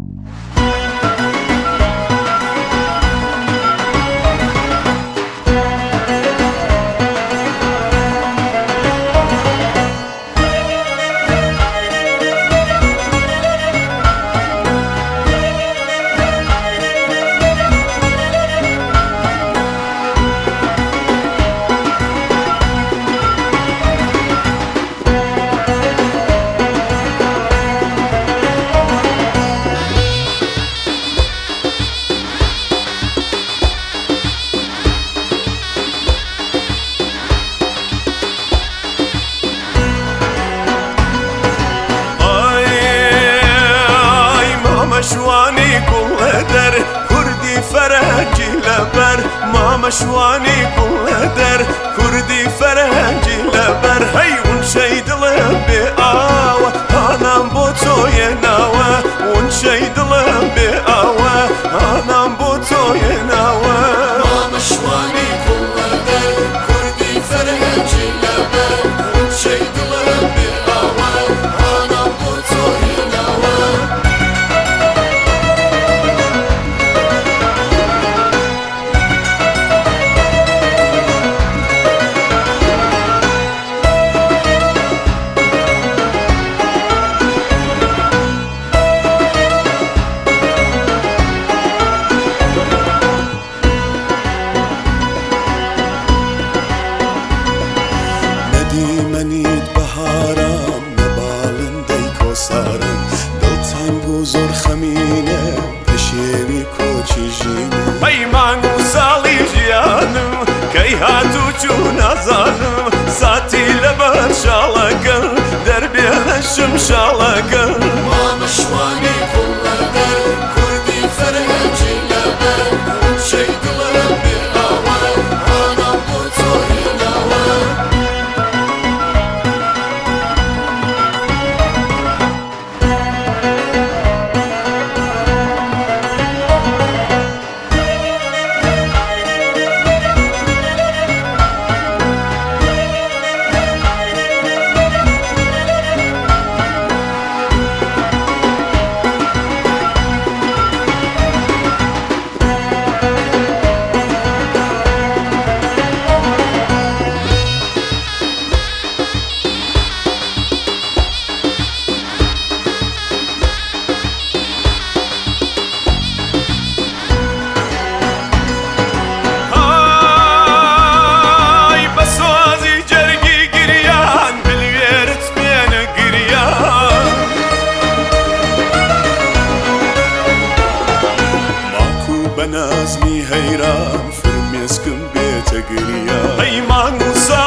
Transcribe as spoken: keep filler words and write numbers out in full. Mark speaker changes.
Speaker 1: مشواني كل در كردي فرنجي لبر ما مشواني كل در كردي فرنجي لبر هي ونشيد لبي آوة أنا بوتو يناوة ونشيد لبي آوة أنا بوتو يناوة
Speaker 2: ما مشواني كل در كردي فرنجي لبر ونشيد لبي آوة أنا بوتو يناوة
Speaker 1: منید بهارم نبالن دی کسارم دل تنگ و زور خمینه پشیوی کوچی جینه پیمان و سالی جیانم کی هاتو چو نزانم ساتی لبر شالگل در بیلشم شالگل
Speaker 2: ما مشواني كل در كردي فرنجي لبر ونشيد لبي آوة أنا بوتو يناوة
Speaker 1: بنازمی حیران فرمێسکم بێتە گریا پەیمان و